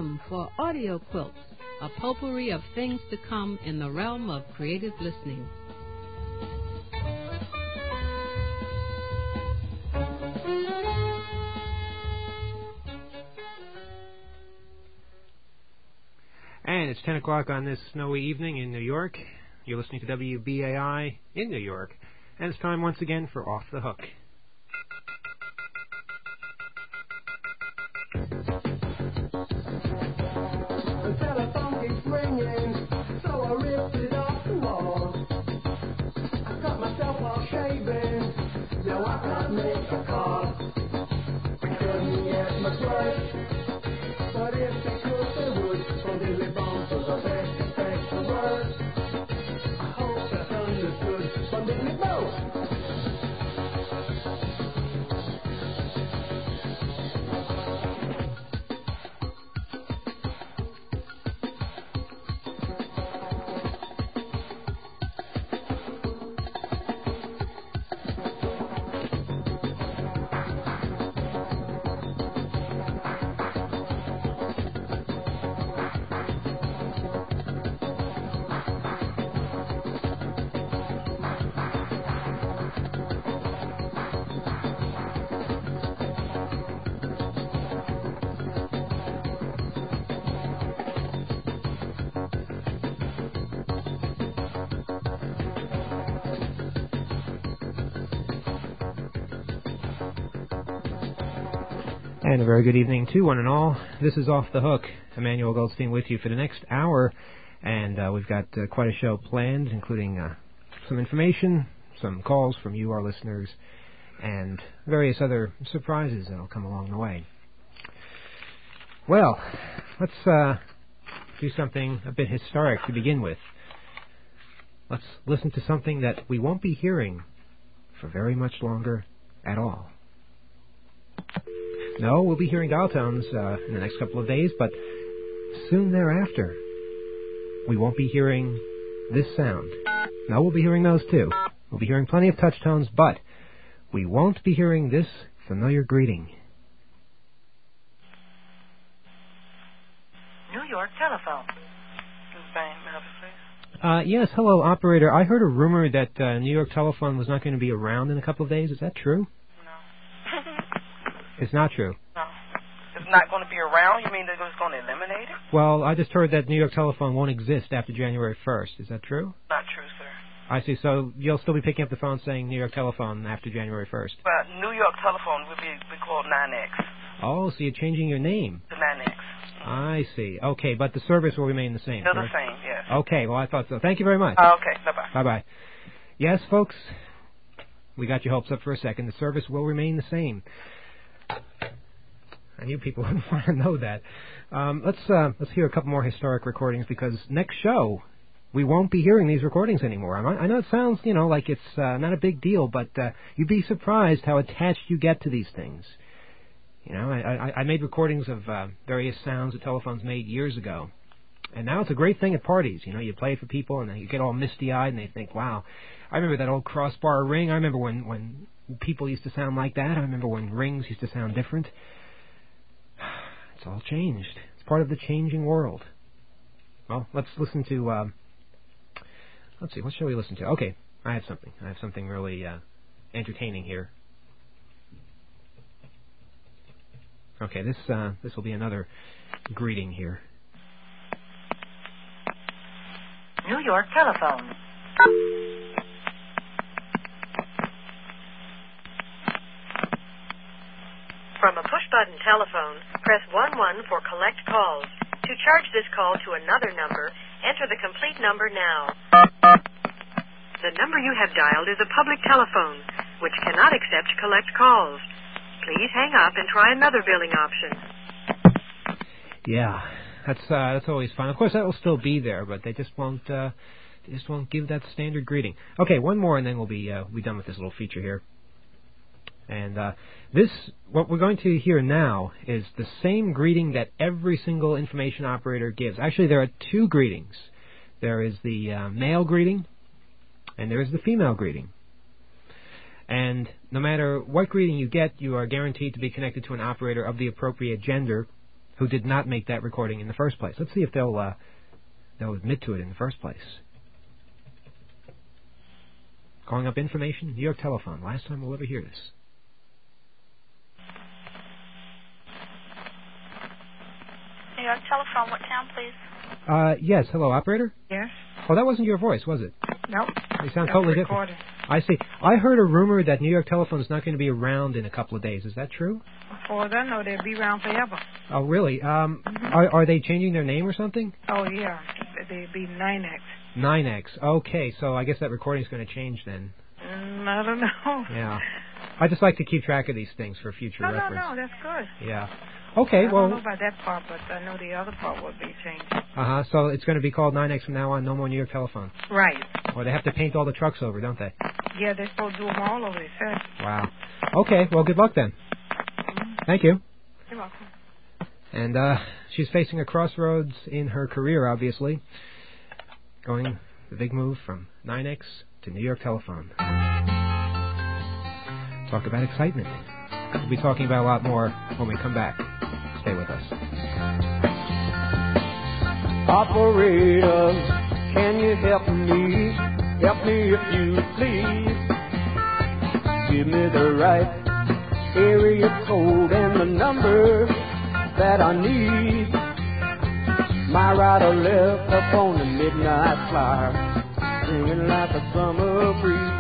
welcome for Audio Quilts, a potpourri of things to come in the realm of creative listening. And it's 10 o'clock on this snowy evening in New York. You're listening to WBAI in New York. And it's time once again for Off the Hook. The telephone keeps ringing, so I ripped it off the wall. I cut myself off shaving, now I can't make a call. I couldn't get much worse, but if they could, they would. From Dilly Bomb to the best effects the worst. I hope that's understood. From Dilly Bomb. And a very good evening to one and all. This is Off the Hook. Emmanuel Goldstein with you for the next hour. And we've got quite a show planned, including some information, some calls from you, our listeners, and various other surprises that will come along the way. Well, let's do something a bit historic to begin with. Let's listen to something that we won't be hearing for very much longer at all. No, we'll be hearing dial tones in the next couple of days, but soon thereafter, we won't be hearing this sound. No, we'll be hearing those too. We'll be hearing plenty of touch tones, but we won't be hearing this familiar greeting. New York telephone. This is Bang. May I help you, please? Yes, hello, operator. I heard a rumor that New York Telephone was not going to be around in a couple of days. Is that true? No. It's not true. No. It's not going to be around? You mean they're just going to eliminate it? Well, I just heard that New York Telephone won't exist after January 1st. Is that true? Not true, sir. I see. So you'll still be picking up the phone saying New York Telephone after January 1st. Well, New York telephone will be called 9X. Oh, so you're changing your name. The 9X. I see. Okay, but the service will remain the same. Still correct? the same, yes. Okay, well, I thought so. Thank you very much. Okay, bye-bye. Bye-bye. Yes, folks, we got your hopes up for a second. The service will remain the same. I knew people would want to know that. Let's hear a couple more historic recordings, because next show we won't be hearing these recordings anymore. I know it sounds, like it's not a big deal, but you'd be surprised how attached you get to these things. I made recordings of various sounds that telephones made years ago, and now it's a great thing at parties. You play it for people, and then you get all misty-eyed, and they think, wow, I remember that old crossbar ring. I remember when people used to sound like that. I remember when rings used to sound different. It's all changed. It's part of the changing world. Well, let's listen to, let's see, what shall we listen to? Okay, I have something really entertaining here. Okay, this will be another greeting here. New York telephone. From a push-button telephone, press 11 for collect calls. To charge this call to another number, enter the complete number now. The number you have dialed is a public telephone, which cannot accept collect calls. Please hang up and try another billing option. Yeah, that's always fun. Of course, that will still be there, but they just won't give that standard greeting. Okay, one more, and then we'll be done with this little feature here. And what we're going to hear now is the same greeting that every single information operator gives. Actually, there are two greetings. There is the male greeting, and there is the female greeting. And no matter what greeting you get, you are guaranteed to be connected to an operator of the appropriate gender. who did not make that recording in the first place. Let's see if they'll admit to it in the first place. Calling up information, New York telephone. Last time we'll ever hear this. New York telephone, what town, please? Yes, hello, operator? Yes? Oh, that wasn't your voice, was it? Nope. You sound That's totally recorded. different. I see. I heard a rumor that New York telephone is not going to be around in a couple of days. Is that true? As far as I know, they'll be around forever. Oh, really? Are they changing their name or something? Oh, yeah. They'll be 9X. 9X. Okay, so I guess that recording's going to change then. I don't know. Yeah. I just like to keep track of these things for future reference. No, that's good. Yeah. Okay, I well... don't know about that part, but I know the other part will be changed. Uh-huh, so it's going to be called 9X from now on, no more New York telephone. Right. Or they have to paint all the trucks over, don't they? Yeah, they're supposed to do them all over, they said. Wow. Okay, well, good luck then. Thank you. You're welcome. And she's facing a crossroads in her career, obviously. Going the big move from 9X to New York telephone. Talk about excitement. We'll be talking about a lot more when we come back. Stay with us. Operator, can you help me? Help me if you please. Give me the right area code and the number that I need. My rider left up on the midnight flyer, singing like a summer breeze.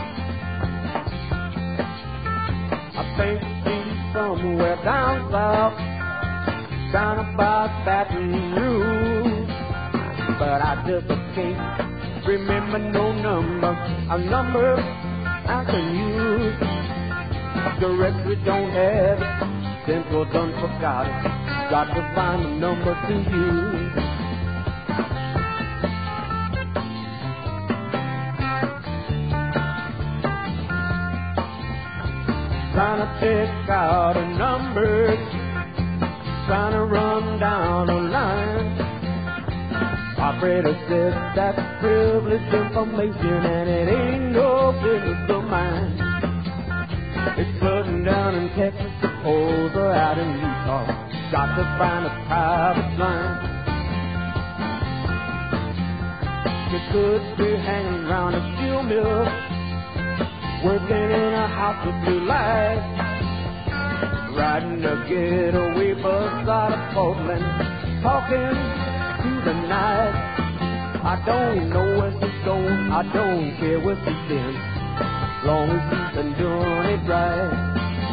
I think she's somewhere down south, down about Baton Rouge, but I just can't remember no number, a number I can use. Directory don't have it, Central done forgot it. Got to find a number to use. Trying to pick out a number, trying to run down a line. Operator says that's privileged information and it ain't no business of mine. It's flooding down in Texas, suppose, or out in Utah. Got to find a private line. You could be hanging around a steel mill, working in a house of blue lights, riding a getaway bus out of Portland, talking to the night. I don't know where she's going, I don't care where she's been, long as she's been doing it right.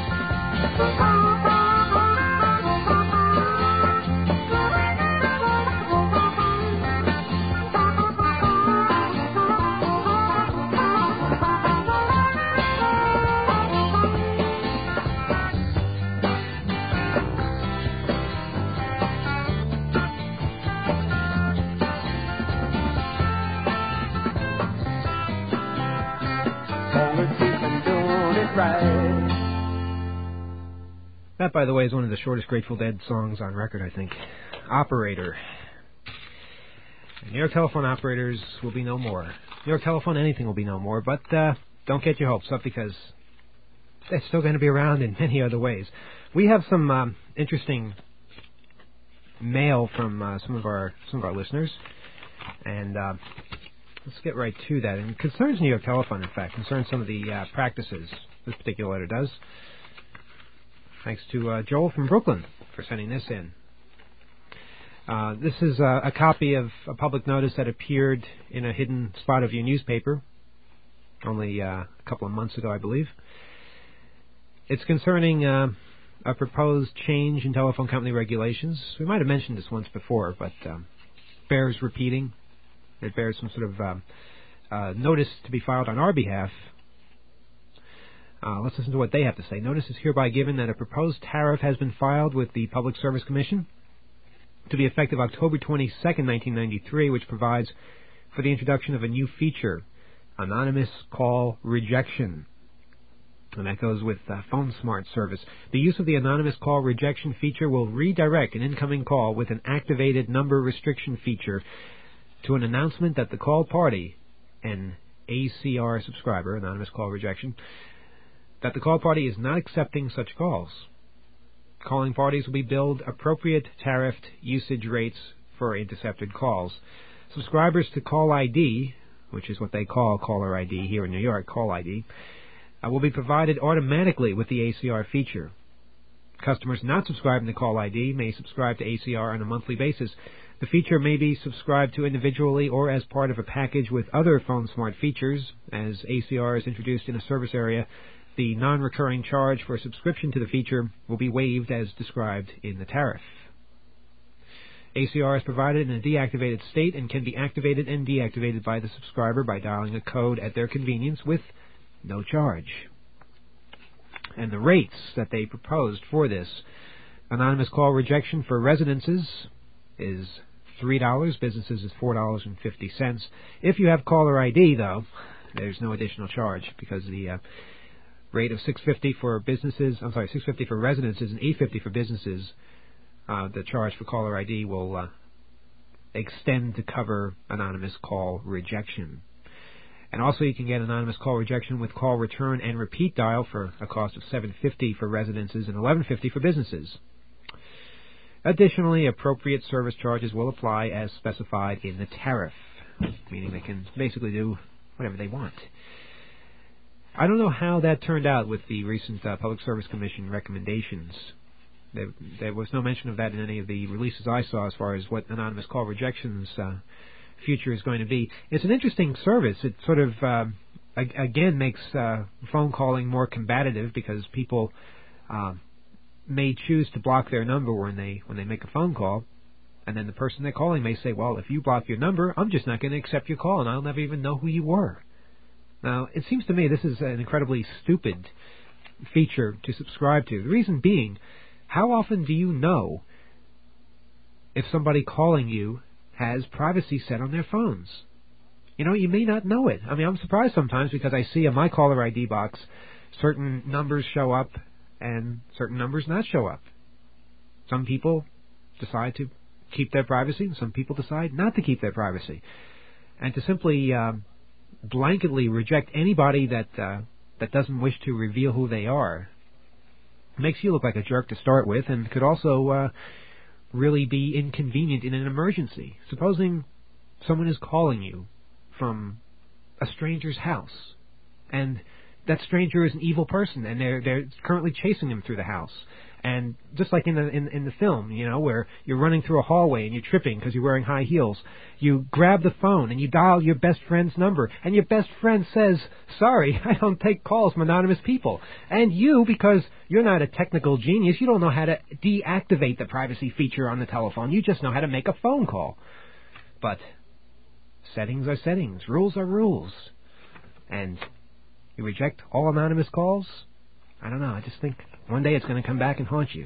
That, by the way, is one of the shortest Grateful Dead songs on record, I think. Operator. New York telephone operators will be no more. New York telephone anything will be no more, but don't get your hopes up because they're still going to be around in many other ways. We have some interesting mail from some of our listeners, and let's get right to that. And it concerns New York telephone, in fact, concerns some of the practices this particular letter does. Thanks to Joel from Brooklyn for sending this in. This is a copy of a public notice that appeared in a hidden spot of your newspaper only a couple of months ago, I believe. It's concerning a proposed change in telephone company regulations. We might have mentioned this once before, but bears repeating. It bears some sort of notice to be filed on our behalf. Let's listen to what they have to say. Notice is hereby given that a proposed tariff has been filed with the Public Service Commission to be effective October 22nd, 1993, which provides for the introduction of a new feature, anonymous call rejection. And that goes with Phone Smart service. The use of the anonymous call rejection feature will redirect an incoming call with an activated number restriction feature to an announcement that the called party, an ACR subscriber, anonymous call rejection, that the call party is not accepting such calls. Calling parties will be billed appropriate tariffed usage rates for intercepted calls. Subscribers to Call ID, which is what they call caller ID here in New York, Call ID, will be provided automatically with the ACR feature. Customers not subscribing to Call ID may subscribe to ACR on a monthly basis. The feature may be subscribed to individually or as part of a package with other PhoneSmart features. As ACR is introduced in a service area, the non-recurring charge for subscription to the feature will be waived as described in the tariff. ACR is provided in a deactivated state and can be activated and deactivated by the subscriber by dialing a code at their convenience with no charge. And the rates that they proposed for this: anonymous call rejection for residences is $3, businesses is $4.50. If you have caller ID, though, there's no additional charge because the rate of $6.50 for businesses, $6.50 for residences and $8.50 for businesses. The charge for caller ID will extend to cover anonymous call rejection. And also you can get anonymous call rejection with call return and repeat dial for a cost of $7.50 for residences and $11.50 for businesses. Additionally, appropriate service charges will apply as specified in the tariff, meaning they can basically do whatever they want. I don't know how that turned out with the recent Public Service Commission recommendations. There was no mention of that in any of the releases I saw as far as what anonymous call rejection's future is going to be. It's an interesting service. It sort of, again, makes phone calling more combative because people may choose to block their number when they make a phone call, and then the person they're calling may say, well, if you block your number, I'm just not going to accept your call, and I'll never even know who you were. Now, it seems to me this is an incredibly stupid feature to subscribe to. The reason being, how often do you know if somebody calling you has privacy set on their phones? You know, you may not know it. I mean, I'm surprised sometimes because I see in my caller ID box certain numbers show up and certain numbers not show up. Some people decide to keep their privacy, and some people decide not to keep their privacy. And to simply blanketly reject anybody that doesn't wish to reveal who they are makes you look like a jerk to start with, and could also really be inconvenient in an emergency. Supposing someone is calling you from a stranger's house, and that stranger is an evil person, and they're currently chasing him through the house. And just like in the film, you know, where you're running through a hallway and you're tripping because you're wearing high heels, you grab the phone and you dial your best friend's number, and your best friend says, sorry, I don't take calls from anonymous people. And you, because you're not a technical genius, you don't know how to deactivate the privacy feature on the telephone. You just know how to make a phone call. But settings are settings. Rules are rules. And you reject all anonymous calls? I don't know. I just think one day it's going to come back and haunt you.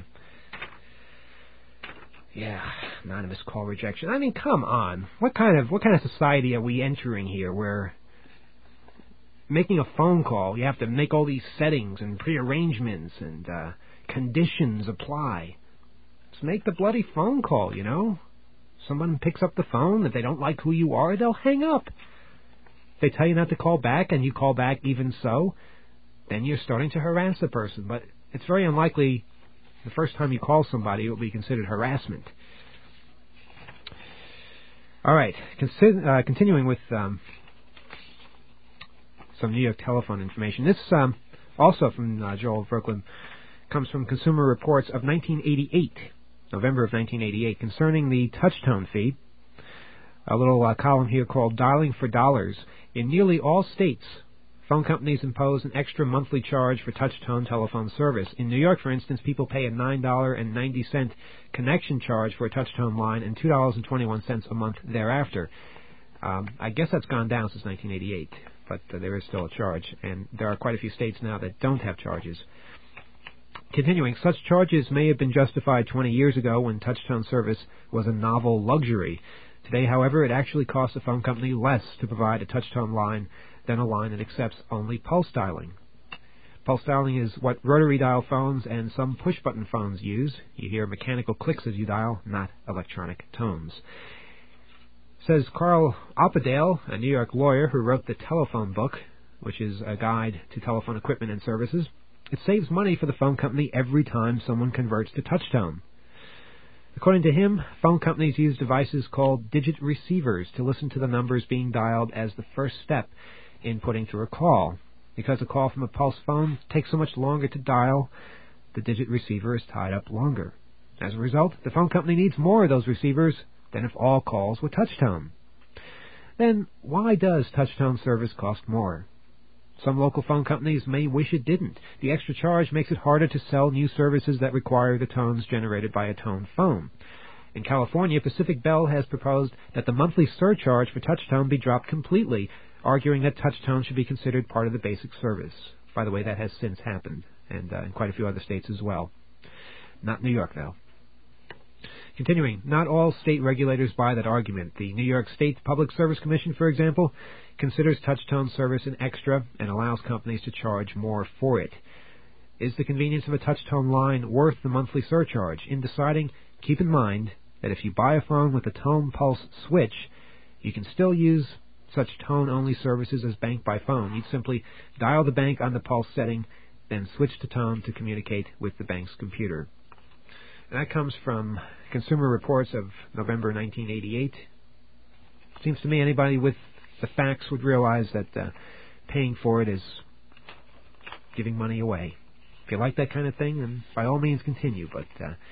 Yeah, anonymous call rejection. I mean, come on. What kind of society are we entering here where making a phone call, you have to make all these settings and prearrangements and conditions apply? Just make the bloody phone call, you know? Someone picks up the phone. If they don't like who you are, they'll hang up. If they tell you not to call back and you call back even so, then you're starting to harass the person. But it's very unlikely the first time you call somebody it will be considered harassment. All right, continuing with some New York telephone information. This, also from Joel of Brooklyn, comes from Consumer Reports of 1988, November of 1988, concerning the touch-tone fee. A little column here called Dialing for Dollars. In nearly all states, phone companies impose an extra monthly charge for touch-tone telephone service. In New York, for instance, people pay a $9.90 connection charge for a touch-tone line and $2.21 a month thereafter. I guess that's gone down since 1988, but there is still a charge, and there are quite a few states now that don't have charges. Continuing, such charges may have been justified 20 years ago when touch-tone service was a novel luxury. Today, however, it actually costs a phone company less to provide a touch-tone line than a line that accepts only pulse dialing. Pulse dialing is what rotary dial phones and some push-button phones use. You hear mechanical clicks as you dial, not electronic tones. Says Carl Oppadale, a New York lawyer who wrote the Telephone Book, which is a guide to telephone equipment and services. It saves money for the phone company every time someone converts to touch-tone. According to him, phone companies use devices called digit receivers to listen to the numbers being dialed as the first step in putting through a call. Because a call from a pulse phone takes so much longer to dial, the digit receiver is tied up longer. As a result, the phone company needs more of those receivers than if all calls were touch-tone. Then, why does touch-tone service cost more? Some local phone companies may wish it didn't. The extra charge makes it harder to sell new services that require the tones generated by a tone phone. In California, Pacific Bell has proposed that the monthly surcharge for touch-tone be dropped completely, arguing that touch-tone should be considered part of the basic service. By the way, that has since happened, and in quite a few other states as well. Not New York, though. Continuing, not all state regulators buy that argument. The New York State Public Service Commission, for example, considers touch-tone service an extra and allows companies to charge more for it. Is the convenience of a touch-tone line worth the monthly surcharge? In deciding, keep in mind that if you buy a phone with a tone pulse switch, you can still use such tone-only services as bank by phone. You'd simply dial the bank on the pulse setting, then switch to tone to communicate with the bank's computer. And that comes from Consumer Reports of November 1988. Seems to me anybody with the facts would realize that paying for it is giving money away. If you like that kind of thing, then by all means continue, but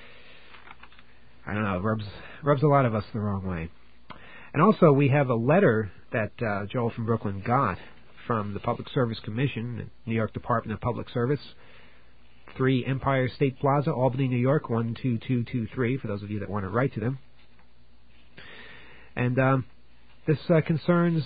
I don't know, it rubs a lot of us the wrong way. And also, we have a letter that Joel from Brooklyn got from the Public Service Commission, New York Department of Public Service, 3 Empire State Plaza, Albany, New York, 12223, for those of you that want to write to them. And this concerns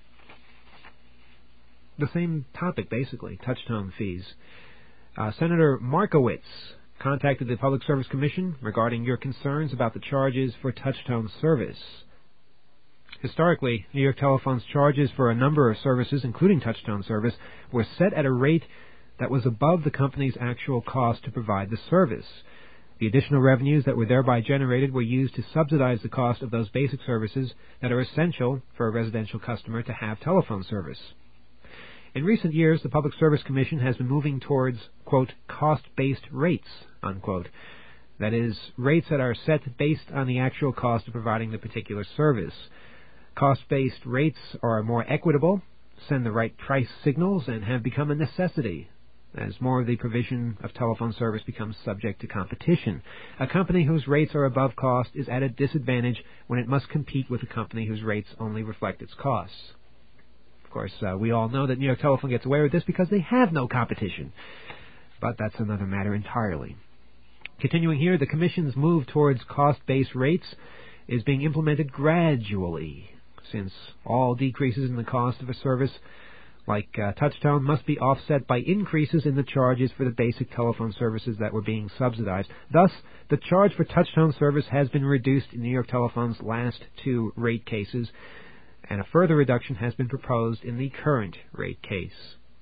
the same topic, basically, touch-tone fees. Senator Markowitz contacted the Public Service Commission regarding your concerns about the charges for touch-tone service. Historically, New York Telephone's charges for a number of services, including touch-tone service, were set at a rate that was above the company's actual cost to provide the service. The additional revenues that were thereby generated were used to subsidize the cost of those basic services that are essential for a residential customer to have telephone service. In recent years, the Public Service Commission has been moving towards, quote, cost-based rates, unquote. That is, rates that are set based on the actual cost of providing the particular service. Cost-based rates are more equitable, send the right price signals, and have become a necessity as more of the provision of telephone service becomes subject to competition. A company whose rates are above cost is at a disadvantage when it must compete with a company whose rates only reflect its costs. Of course, we all know that New York Telephone gets away with this because they have no competition. But that's another matter entirely. Continuing here, the Commission's move towards cost-based rates is being implemented gradually, since all decreases in the cost of a service like touch-tone must be offset by increases in the charges for the basic telephone services that were being subsidized. Thus, the charge for touch-tone service has been reduced in New York Telephone's last 2 rate cases, and a further reduction has been proposed in the current rate case.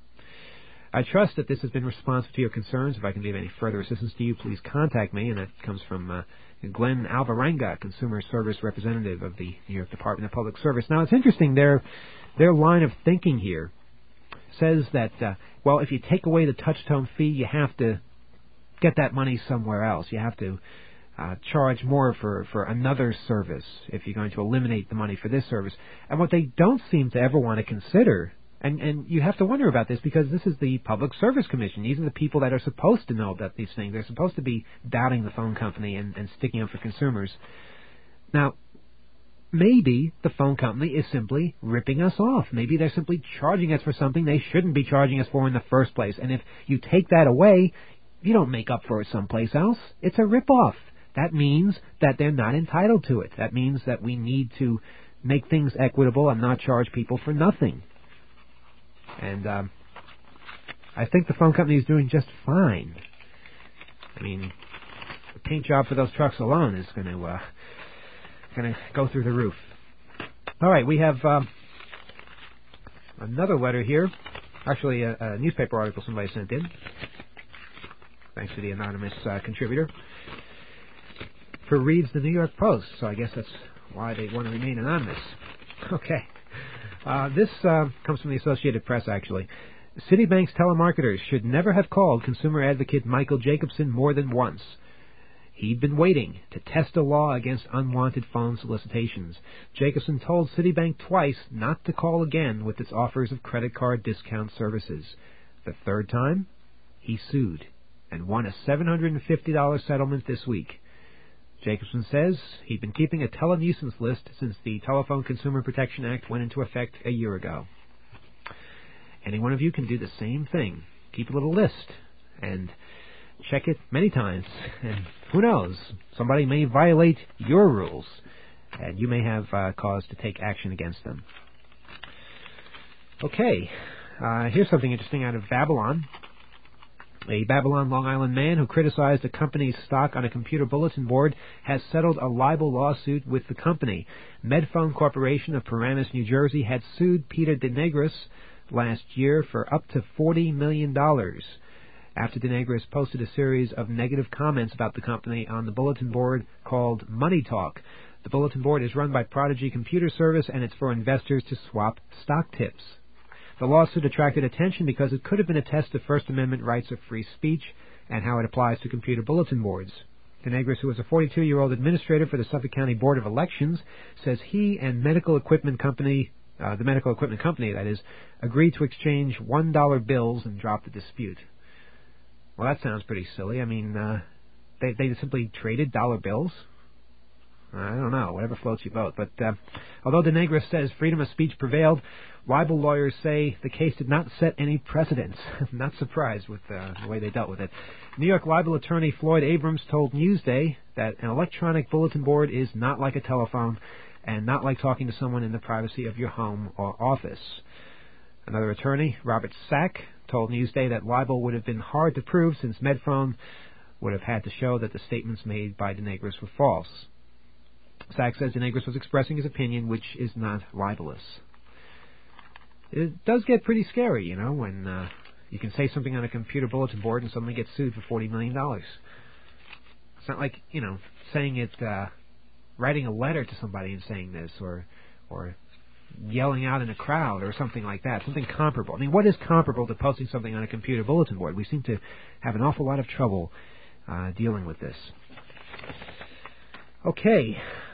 I trust that this has been responsive to your concerns. If I can be of any further assistance to you, please contact me, and that comes from Glenn Alvarenga, Consumer Service Representative of the New York Department of Public Service. Now, it's interesting, their line of thinking here says that, well, if you take away the touch-tone fee, you have to get that money somewhere else. You have to charge more for another service if you're going to eliminate the money for this service. And what they don't seem to ever want to consider, and you have to wonder about this because this is the Public Service Commission. These are the people that are supposed to know about these things. They're supposed to be doubting the phone company and sticking up for consumers. Now, maybe the phone company is simply ripping us off. Maybe they're simply charging us for something they shouldn't be charging us for in the first place. And if you take that away, you don't make up for it someplace else. It's a rip-off. That means that they're not entitled to it. That means that we need to make things equitable and not charge people for nothing. And I think the phone company is doing just fine. I mean, the paint job for those trucks alone is going to go through the roof. All right, we have another letter here. Actually, a newspaper article somebody sent in. Thanks to the anonymous contributor. For reads the New York Post, so I guess that's why they want to remain anonymous. Okay. This comes from the Associated Press, actually. Citibank's telemarketers should never have called consumer advocate Michael Jacobson more than once. He'd been waiting to test a law against unwanted phone solicitations. Jacobson told Citibank twice not to call again with its offers of credit card discount services. The third time, he sued and won a $750 settlement this week. Jacobson says he'd been keeping a telenuisance list since the Telephone Consumer Protection Act went into effect a year ago. Any one of you can do the same thing. Keep a little list and check it many times. And who knows, somebody may violate your rules, and you may have cause to take action against them. Okay, here's something interesting out of Babylon. A Babylon, Long Island man who criticized a company's stock on a computer bulletin board has settled a libel lawsuit with the company. Medphone Corporation of Paramus, New Jersey, had sued Peter DeNegris last year for up to $40 million after DeNegris posted a series of negative comments about the company on the bulletin board called Money Talk. The bulletin board is run by Prodigy Computer Service, and it's for investors to swap stock tips. The lawsuit attracted attention because it could have been a test of First Amendment rights of free speech and how it applies to computer bulletin boards. DeNegris, who is a 42-year-old administrator for the Suffolk County Board of Elections, says he and the medical equipment company, that is, agreed to exchange $1 bills and drop the dispute. Well, that sounds pretty silly. I mean, they simply traded dollar bills? I don't know, whatever floats your boat. But although DeNegris says freedom of speech prevailed, libel lawyers say the case did not set any precedents. I'm not surprised with the way they dealt with it. New York libel attorney Floyd Abrams told Newsday that an electronic bulletin board is not like a telephone and not like talking to someone in the privacy of your home or office. Another attorney, Robert Sack, told Newsday that libel would have been hard to prove since Medphone would have had to show that the statements made by DeNegris were false. Sack says DeNegris was expressing his opinion, which is not libelous. It does get pretty scary, you know, when you can say something on a computer bulletin board and suddenly get sued for $40 million. It's not like, you know, saying it, writing a letter to somebody and saying this, or yelling out in a crowd or something like that, something comparable. I mean, what is comparable to posting something on a computer bulletin board? We seem to have an awful lot of trouble dealing with this. Okay,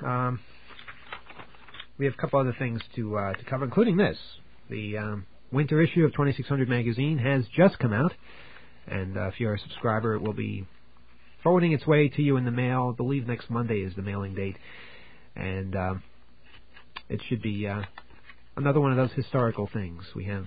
we have a couple other things to cover, including this. The winter issue of 2600 magazine has just come out, and if you're a subscriber, it will be forwarding its way to you in the mail. I believe next Monday is the mailing date, and it should be another one of those historical things. We have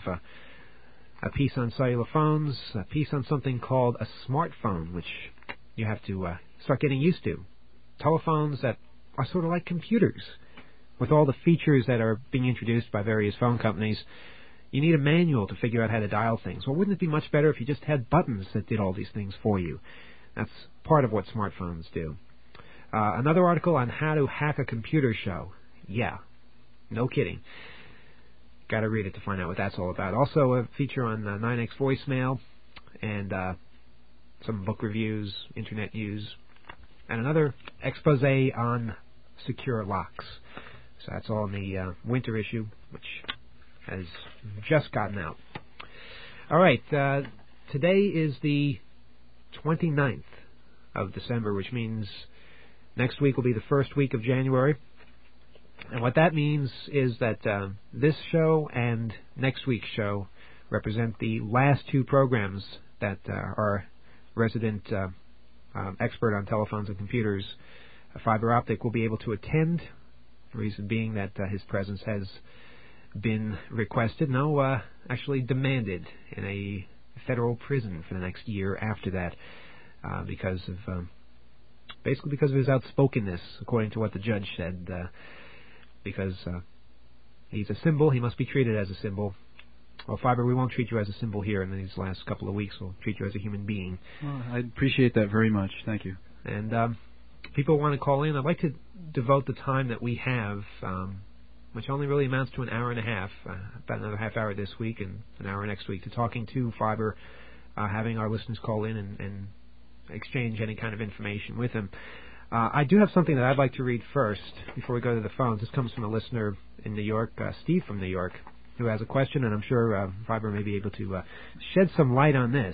a piece on cellular phones, a piece on something called a smartphone, which you have to start getting used to. Telephones that are sort of like computers. With all the features that are being introduced by various phone companies, you need a manual to figure out how to dial things. Well, wouldn't it be much better if you just had buttons that did all these things for you? That's part of what smartphones do. Another article on how to hack a computer show. Yeah, no kidding. Got to read it to find out what that's all about. Also a feature on 9X voicemail and some book reviews, internet news, and another expose on secure locks. So that's all in the winter issue, which has just gotten out. All right, today is the 29th of December, which means next week will be the first week of January. And what that means is that this show and next week's show represent the last two programs that our resident expert on telephones and computers, Fiber Optic, will be able to attend. The reason being that his presence has been requested, actually demanded, in a federal prison for the next year after that, because of basically because of his outspokenness, according to what the judge said. Because he's a symbol, he must be treated as a symbol. Well, Fiber, we won't treat you as a symbol here in these last couple of weeks. We'll treat you as a human being. Well, I appreciate that very much. Thank you. And people want to call in. I'd like to devote the time that we have, which only really amounts to an hour and a half, about another half hour this week and an hour next week, to talking to Fiber, having our listeners call in and exchange any kind of information with him. I do have something that I'd like to read first before we go to the phones. This comes from a listener in New York, Steve from New York. who has a question, and I'm sure Fiber may be able to shed some light on this.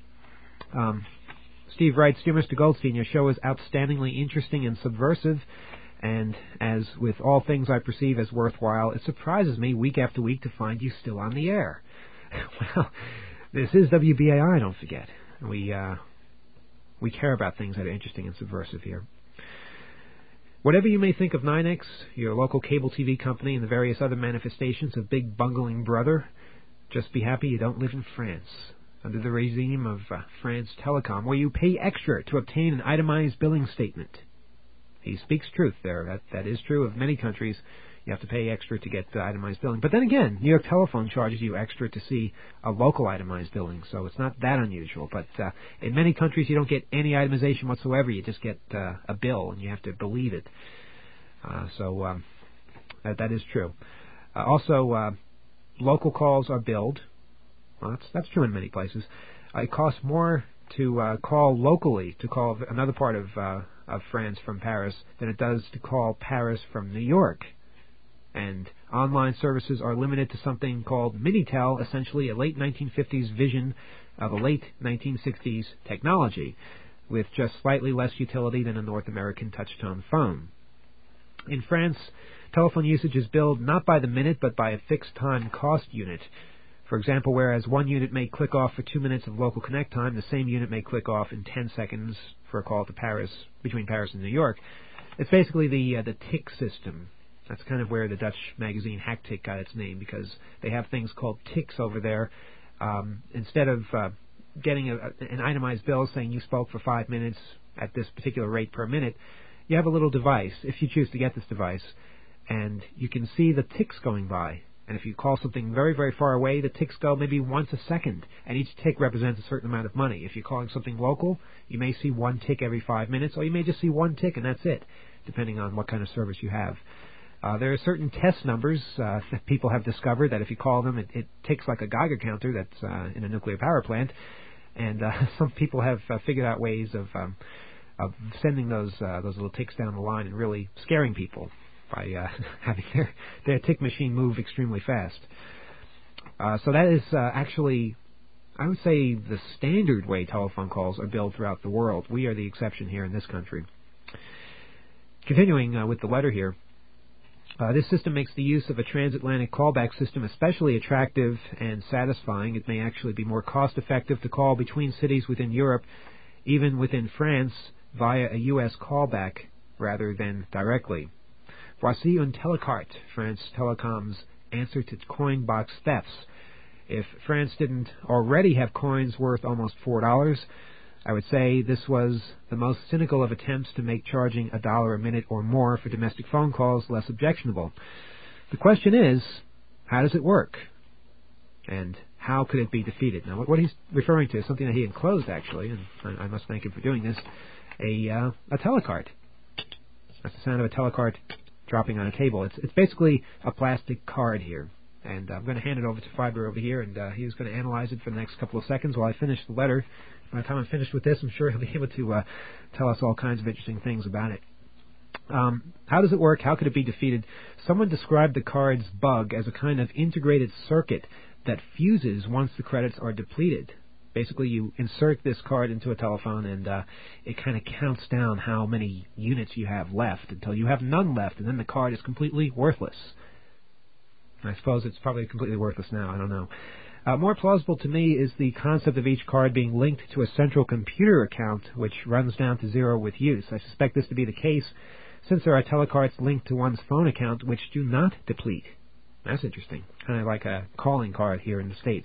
Steve writes, Dear Mr. Goldstein, your show is outstandingly interesting and subversive, and as with all things I perceive as worthwhile, it surprises me week after week to find you still on the air. Well, this is WBAI, don't forget. We care about things that are interesting and subversive here. Whatever you may think of NYNEX, your local cable TV company, and the various other manifestations of Big Bungling Brother, just be happy you don't live in France, under the regime of France Telecom, where you pay extra to obtain an itemized billing statement. He speaks truth there. That is true of many countries. You have to pay extra to get itemized billing. But then again, New York Telephone charges you extra to see a local itemized billing, so it's not that unusual. But in many countries, you don't get any itemization whatsoever. You just get a bill, and you have to believe it. So that is true. Also, local calls are billed. Well, that's true in many places. It costs more to call locally, to call another part of France from Paris, than it does to call Paris from New York. And online services are limited to something called Minitel, essentially a late 1950s vision of a late 1960s technology, with just slightly less utility than a North American touch-tone phone. In France, telephone usage is billed not by the minute, but by a fixed time cost unit. For example, whereas one unit may click off for 2 minutes of local connect time, the same unit may click off in 10 seconds for a call to Paris, between Paris and New York. It's basically the tick system. That's kind of where the Dutch magazine Hacktick got its name, because they have things called ticks over there. Instead of getting an itemized bill saying you spoke for 5 minutes at this particular rate per minute, you have a little device, if you choose to get this device, and you can see the ticks going by. And if you call something very, very far away, the ticks go maybe once a second, and each tick represents a certain amount of money. If you're calling something local, you may see one tick every 5 minutes, or you may just see one tick, and that's it, depending on what kind of service you have. There are certain test numbers that people have discovered that if you call them, it ticks like a Geiger counter that's in a nuclear power plant. And some people have figured out ways of sending those little ticks down the line and really scaring people by having their tick machine move extremely fast. So that is actually, I would say, the standard way telephone calls are billed throughout the world. We are the exception here in this country. Continuing with the letter here. This system makes the use of a transatlantic callback system especially attractive and satisfying. It may actually be more cost-effective to call between cities within Europe, even within France, via a U.S. callback rather than directly. Voici une télécarte, France Telecom's answer to coin box thefts. If France didn't already have coins worth almost $4, I would say this was the most cynical of attempts to make charging $1 a minute or more for domestic phone calls less objectionable. The question is, how does it work? And how could it be defeated? Now, what he's referring to is something that he enclosed, actually, and I must thank him for doing this, a telecart. That's the sound of a telecart dropping on a table. It's basically a plastic card here. And I'm going to hand it over to Fiber over here, and he's going to analyze it for the next couple of seconds while I finish the letter. By the time I'm finished with this, I'm sure he'll be able to tell us all kinds of interesting things about it. How does it work? How could it be defeated? Someone described the card's bug as a kind of integrated circuit that fuses once the credits are depleted. Basically, you insert this card into a telephone, and it kind of counts down how many units you have left until you have none left, and then the card is completely worthless. I suppose it's probably completely worthless now. I don't know. More plausible to me is the concept of each card being linked to a central computer account, which runs down to zero with use. I suspect this to be the case, since there are telecards linked to one's phone account which do not deplete. That's interesting. Kind of like a calling card here in the States.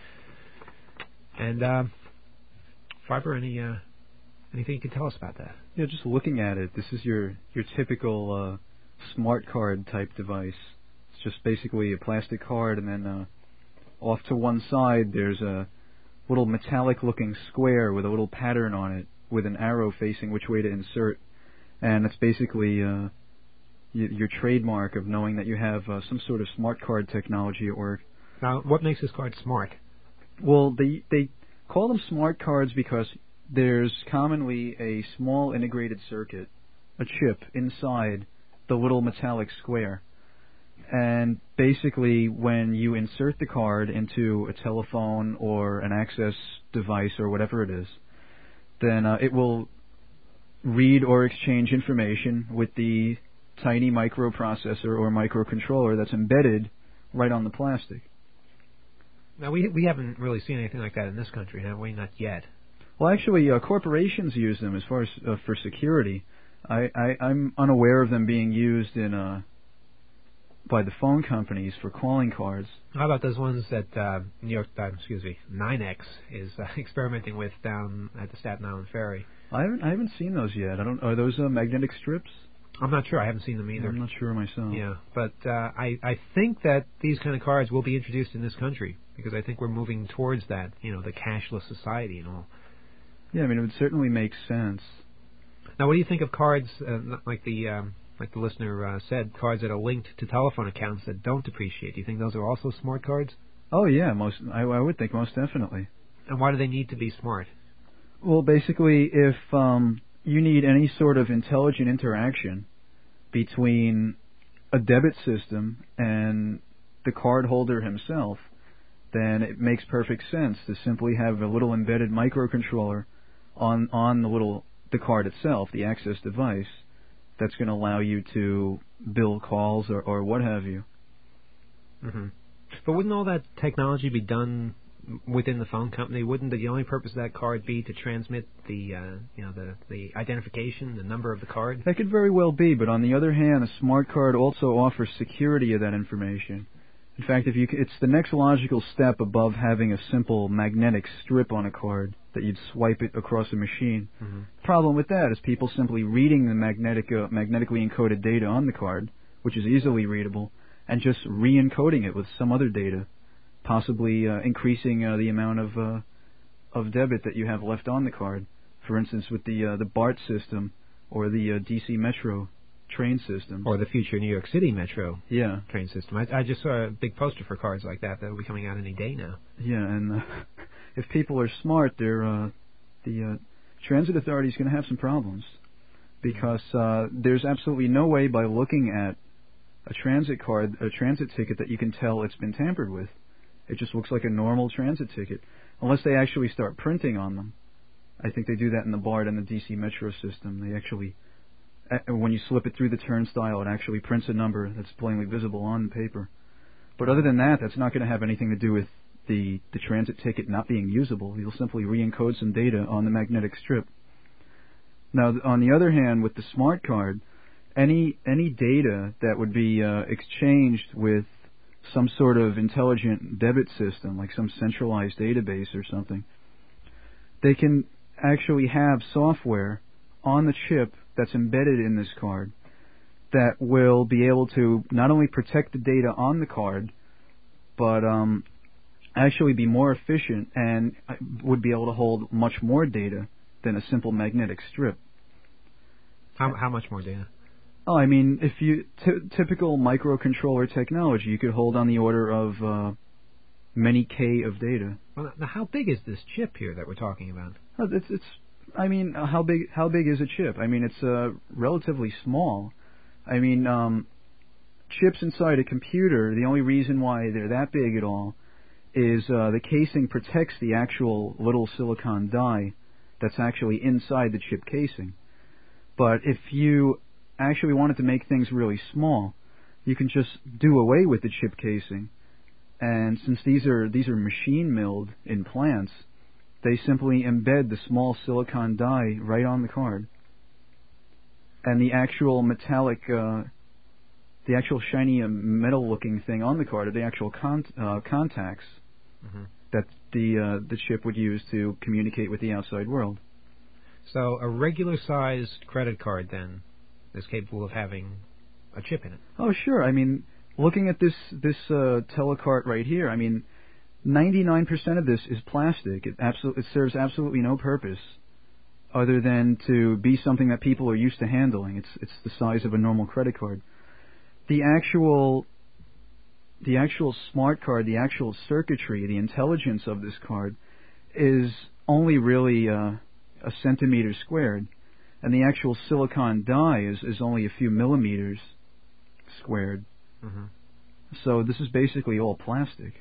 And, Fiber, anything you can tell us about that? Yeah, just looking at it, this is your typical smart card type device. It's just basically a plastic card, and then off to one side there's a little metallic-looking square with a little pattern on it with an arrow facing which way to insert. And it's basically your trademark of knowing that you have some sort of smart card technology at work. Now, what makes this card smart? Well, they call them smart cards because there's commonly a small integrated circuit, a chip, inside the little metallic square. And basically, when you insert the card into a telephone or an access device or whatever it is, then it will read or exchange information with the tiny microprocessor or microcontroller that's embedded right on the plastic. Now, we haven't really seen anything like that in this country, have we? Not yet. Well, actually, corporations use them as far as for security. I'm unaware of them being used in by the phone companies for calling cards. How about those ones that NYX is experimenting with down at the Staten Island Ferry? I haven't seen those yet. Are those magnetic strips? I'm not sure. I haven't seen them either. I'm not sure myself. Yeah, but I think that these kind of cards will be introduced in this country because I think we're moving towards that, the cashless society and all. Yeah, I mean, it would certainly make sense. Now, what do you think of cards like the listener said, cards that are linked to telephone accounts that don't depreciate? Do you think those are also smart cards? Oh yeah, I would think most definitely. And why do they need to be smart? Well, basically, if you need any sort of intelligent interaction between a debit system and the card holder himself, then it makes perfect sense to simply have a little embedded microcontroller on the card itself, the access device, that's going to allow you to bill calls or what have you. Mm-hmm. But wouldn't all that technology be done within the phone company? Wouldn't the only purpose of that card be to transmit the identification, the number of the card? That could very well be, but on the other hand, a smart card also offers security of that information. In fact, it's the next logical step above having a simple magnetic strip on a card that you'd swipe it across a machine. Mm-hmm. The problem with that is people simply reading the magnetically encoded data on the card, which is easily readable, and just re-encoding it with some other data, possibly increasing the amount of debit that you have left on the card. For instance, with the BART system or the DC Metro train system. Or the future New York City Metro train system. I just saw a big poster for cards like that will be coming out any day now. Yeah, and if people are smart, the transit authority is going to have some problems because there's absolutely no way by looking at a transit card, a transit ticket, that you can tell it's been tampered with. It just looks like a normal transit ticket, unless they actually start printing on them. I think they do that in the BART and the DC Metro system. They actually, when you slip it through the turnstile, it actually prints a number that's plainly visible on the paper. But other than that, that's not going to have anything to do with the transit ticket not being usable. You'll simply re-encode some data on the magnetic strip. Now, on the other hand, with the smart card, any data that would be exchanged with some sort of intelligent debit system, like some centralized database or something, they can actually have software on the chip that's embedded in this card that will be able to not only protect the data on the card, but actually be more efficient and would be able to hold much more data than a simple magnetic strip. How much more data? Oh, I mean, if you typical microcontroller technology, you could hold on the order of many K of data. Well, now how big is this chip here that we're talking about? It's. I mean, how big is a chip? I mean, it's relatively small. I mean, chips inside a computer, the only reason why they're that big at all is the casing protects the actual little silicon die that's actually inside the chip casing. But if you actually wanted to make things really small, you can just do away with the chip casing. And since these are machine milled in plants, they simply embed the small silicon die right on the card. And the actual metallic, the actual shiny metal-looking thing on the card are the actual contacts that the chip would use to communicate with the outside world. So a regular-sized credit card, then, is capable of having a chip in it? Oh, sure. I mean, looking at this telecart right here, I mean, 99% of this is plastic. It serves absolutely no purpose other than to be something that people are used to handling. It's the size of a normal credit card. The actual smart card, the actual circuitry, the intelligence of this card is only really a centimeter squared, and the actual silicon die is only a few millimeters squared. Mm-hmm. So this is basically all plastic.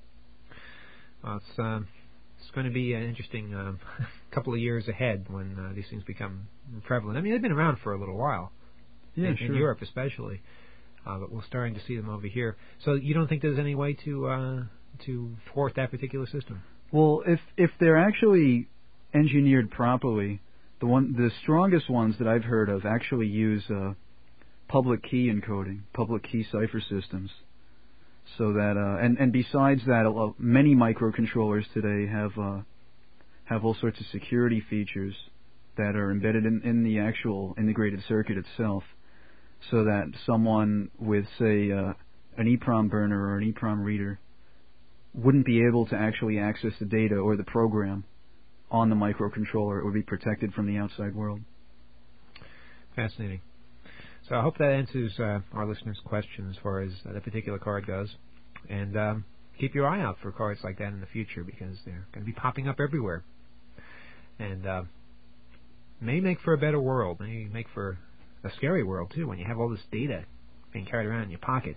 Well, it's going to be an interesting couple of years ahead when these things become prevalent. I mean, they've been around for a little while, in Europe especially, but we're starting to see them over here. So you don't think there's any way to thwart that particular system? Well, if they're actually engineered properly, the strongest ones that I've heard of actually use public key encoding, public key cipher systems. So that and besides that, many microcontrollers today have all sorts of security features that are embedded in the actual integrated circuit itself, so that someone with, say, an EEPROM burner or an EEPROM reader wouldn't be able to actually access the data or the program on the microcontroller. It would be protected from the outside world. Fascinating. So I hope that answers our listeners' questions as far as that particular card goes. And keep your eye out for cards like that in the future, because they're going to be popping up everywhere. And may make for a better world. May make for a scary world, too, when you have all this data being carried around in your pocket.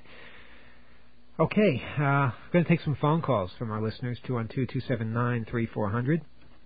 Okay, I'm going to take some phone calls from our listeners, 212-279-3400.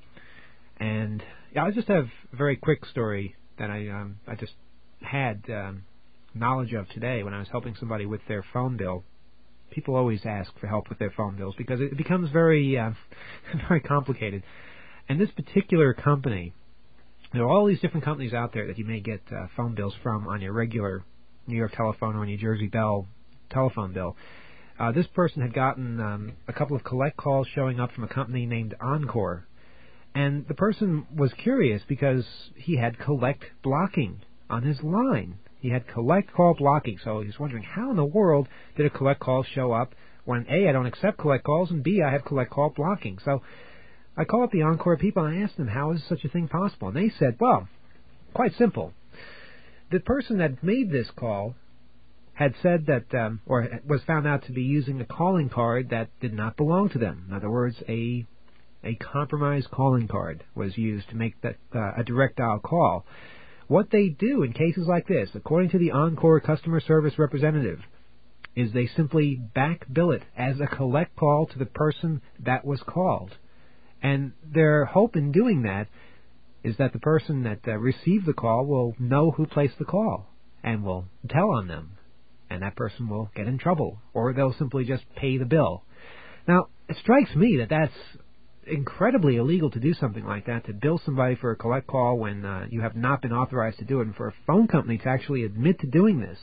And I just have a very quick story that I just had knowledge of today when I was helping somebody with their phone bill. People always ask for help with their phone bills because it becomes very very complicated. And this particular company, there are all these different companies out there that you may get phone bills from on your regular New York Telephone or New Jersey Bell telephone bill. This person had gotten a couple of collect calls showing up from a company named Encore. And the person was curious because he had collect blocking on his line. He had collect call blocking, so he's wondering how in the world did a collect call show up when A, I don't accept collect calls, and B, I have collect call blocking. So I called up the Encore people and I asked them, how is such a thing possible? And they said, well, quite simple. The person that made this call had said that, or was found out to be using a calling card that did not belong to them. In other words, a compromised calling card was used to make that a direct dial call. What they do in cases like this, according to the Encore customer service representative, is they simply back bill it as a collect call to the person that was called. And their hope in doing that is that the person that received the call will know who placed the call and will tell on them. And that person will get in trouble, or they'll simply just pay the bill. Now, it strikes me that that's incredibly illegal to do something like that, to bill somebody for a collect call when you have not been authorized to do it, and for a phone company to actually admit to doing this.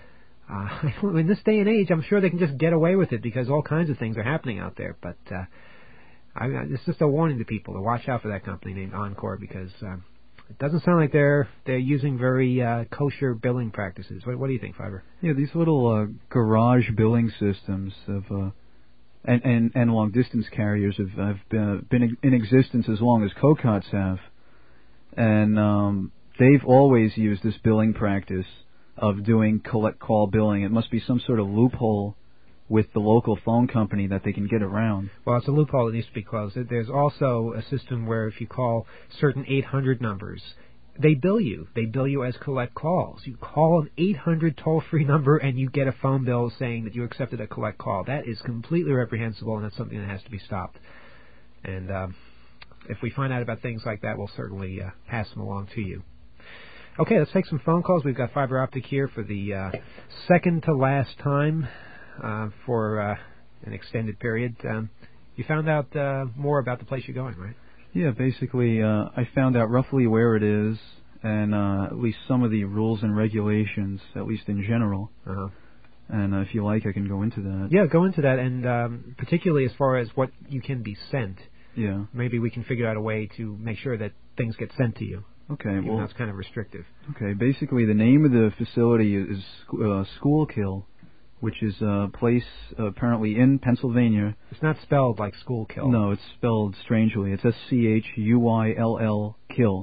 In this day and age, I'm sure they can just get away with it because all kinds of things are happening out there. But it's just a warning to people to watch out for that company named Encore, because it doesn't sound like they're using very kosher billing practices. What do you think, Fiber? Yeah, these little garage billing systems of and long distance carriers have been in existence as long as COCOTs have, and they've always used this billing practice of doing collect call billing. It must be some sort of loophole with the local phone company that they can get around. Well, it's a loophole that needs to be closed. There's also a system where if you call certain 800 numbers, they bill you. They bill you as collect calls. You call an 800 toll-free number and you get a phone bill saying that you accepted a collect call. That is completely reprehensible, and that's something that has to be stopped. And if we find out about things like that, we'll certainly pass them along to you. Okay, let's take some phone calls. We've got Fiber Optic here for the second to last time for an extended period. You found out more about the place you're going, right? Yeah, basically, I found out roughly where it is, and at least some of the rules and regulations, at least in general. Uh-huh. And if you like, I can go into that. Yeah, go into that, and particularly as far as what you can be sent. Yeah. Maybe we can figure out a way to make sure that things get sent to you. Okay, even well, though it's kind of restrictive. Okay, basically, the name of the facility is Schuylkill, which is a place apparently in Pennsylvania. It's not spelled like school kill. No, it's spelled strangely. It's Schuylkill.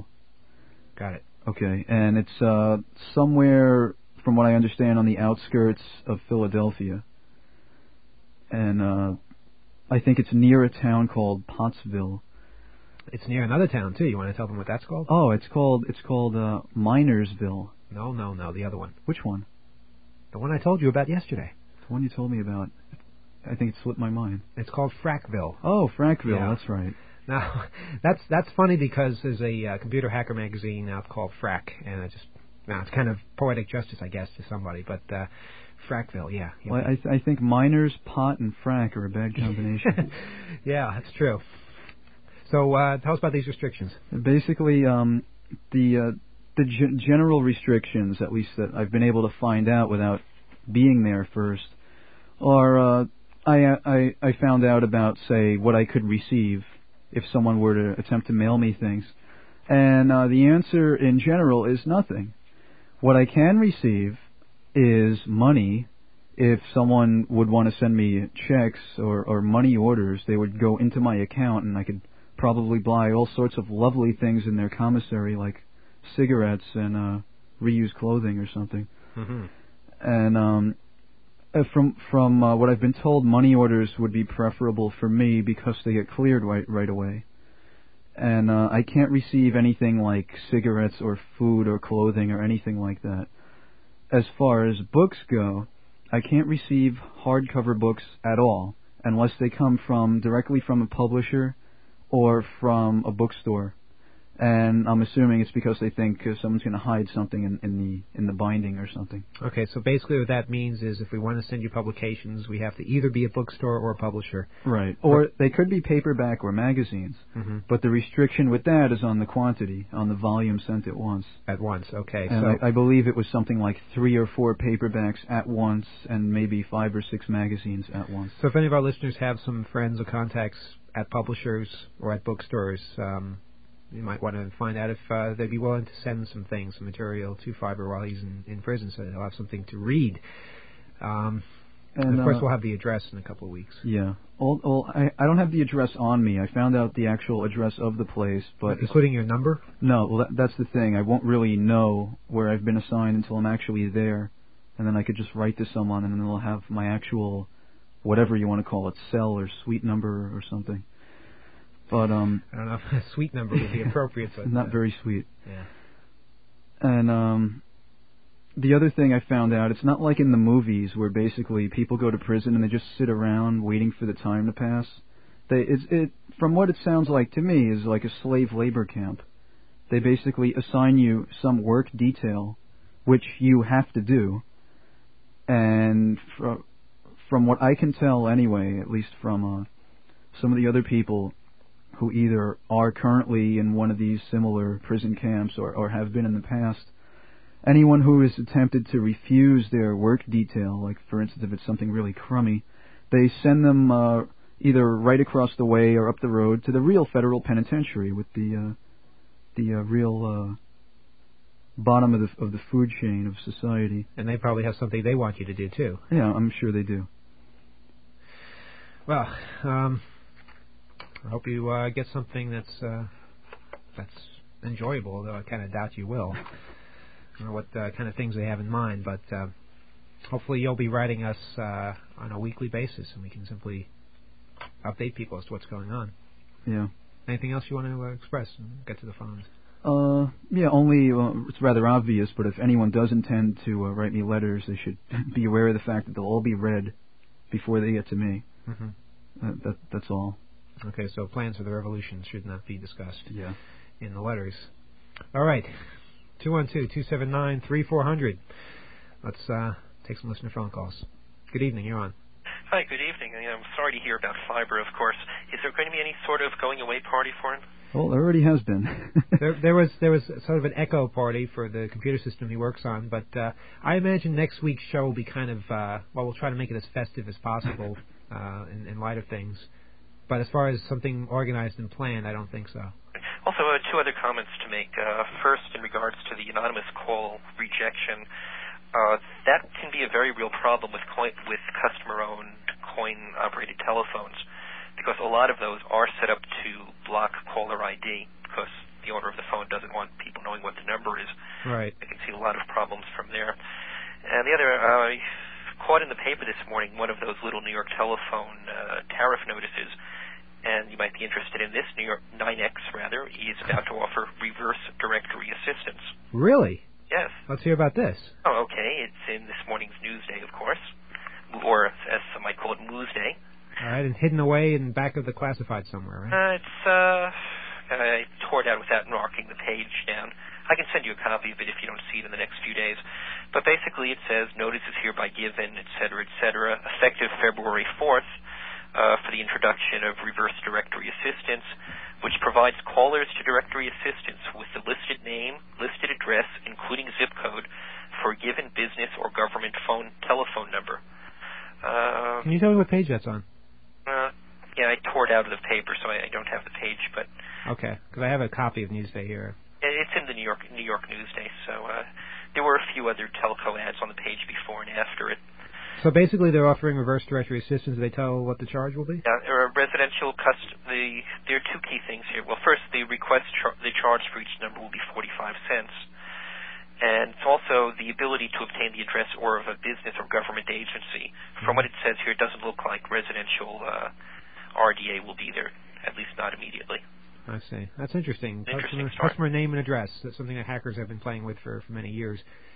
Got it. Okay, and it's somewhere, from what I understand, on the outskirts of Philadelphia. And I think it's near a town called Pottsville. It's near another town, too. You want to tell them what that's called? Oh, it's called Minersville. No, the other one. Which one? The one I told you about yesterday. The one you told me about, I think it slipped my mind. It's called Frackville. Oh, Frackville, Yeah. that's right. Now, that's funny because there's a computer hacker magazine now called Frack, and it's kind of poetic justice, I guess, to somebody. But Frackville, yeah. Well, I think miners, pot, and frack are a bad combination. Yeah, that's true. So tell us about these restrictions. Basically, the general restrictions, at least that I've been able to find out without being there first, are I found out about, say, what I could receive if someone were to attempt to mail me things. And the answer in general is nothing. What I can receive is money. If someone would want to send me checks or money orders, they would go into my account and I could probably buy all sorts of lovely things in their commissary, like cigarettes and reused clothing or something. Mm-hmm. And from what I've been told, money orders would be preferable for me because they get cleared right away. And I can't receive anything like cigarettes or food or clothing or anything like that. As far as books go, I can't receive hardcover books at all unless they come directly from a publisher or from a bookstore. And I'm assuming it's because they think someone's going to hide something in the binding or something. Okay, so basically what that means is if we want to send you publications, we have to either be a bookstore or a publisher. Right. Or they could be paperback or magazines. Mm-hmm. But the restriction with that is on the quantity, on the volume sent at once. At once, okay. And so I believe it was something like 3 or 4 paperbacks at once and maybe 5 or 6 magazines at once. So if any of our listeners have some friends or contacts at publishers or at bookstores, you might want to find out if they'd be willing to send some material to Fiber while he's in prison, so he'll have something to read. And of course, we'll have the address in a couple of weeks. Yeah. I don't have the address on me. I found out the actual address of the place, but including your number? No. Well, that's the thing. I won't really know where I've been assigned until I'm actually there, and then I could just write to someone, and then they'll have my actual, whatever you want to call it, cell or suite number or something. But I don't know if a suite number would be appropriate. But not very sweet. Yeah. And the other thing I found out, it's not like in the movies where basically people go to prison and they just sit around waiting for the time to pass. From what it sounds like to me, is like a slave labor camp. They basically assign you some work detail, which you have to do. And from what I can tell anyway, at least from some of the other people who either are currently in one of these similar prison camps or have been in the past, anyone who has attempted to refuse their work detail, like for instance if it's something really crummy, they send them either right across the way or up the road to the real federal penitentiary with the real bottom of the food chain of society. And they probably have something they want you to do too. Yeah, I'm sure they do. Well, I hope you get something that's enjoyable, although I kind of doubt you will. I don't know what kind of things they have in mind, but hopefully you'll be writing us on a weekly basis, and we can simply update people as to what's going on. Yeah. Anything else you want to express and get to the phones? Yeah, only it's rather obvious, but if anyone does intend to write me letters, they should be aware of the fact that they'll all be read before they get to me. Mm-hmm. That's all. Okay, so plans for the revolution should not be discussed in the letters. All right, 212-279-3400. Let's take some listener phone calls. Good evening, you're on. Hi, good evening. I'm sorry to hear about Fiber, of course. Is there going to be any sort of going-away party for him? Well, there already has been. there was sort of an echo party for the computer system he works on, but I imagine next week's show will be kind of, we'll try to make it as festive as possible in light of things. But as far as something organized and planned, I don't think so. Also, 2 other comments to make. First, in regards to the anonymous call rejection, that can be a very real problem with customer-owned coin-operated telephones, because a lot of those are set up to block caller ID, because the owner of the phone doesn't want people knowing what the number is. Right. I can see a lot of problems from there. And the other, I caught in the paper this morning one of those little New York telephone tariff notices, and you might be interested in this. New York 9X, rather, is about to offer reverse directory assistance. Really? Yes. Let's hear about this. Oh, okay. It's in this morning's Newsday, of course. Move or as some might call it, Moose Day. All right, and hidden away in the back of the classified somewhere, right? I tore it out without marking the page down. I can send you a copy of it if you don't see it in the next few days. But basically it says, notice is hereby given, et cetera, effective February 4th for the introduction of reverse directory assistance, which provides callers to directory assistance with the listed name, listed address, including zip code, for a given business or government telephone number. Can you tell me what page that's on? Yeah, I tore it out of the paper, so I don't have the page, but... Okay, because I have a copy of Newsday here. It's in the New York Newsday, so there were a few other telco ads on the page before and after it. So basically they're offering reverse directory assistance. Do they tell what the charge will be? There are there are two key things here. Well, first, the charge for each number will be 45 cents. And it's also the ability to obtain the address or of a business or government agency. From what it says here, it doesn't look like residential RDA will be there, at least not immediately. I see. That's interesting. Customer name and address. That's something that hackers have been playing with for many years.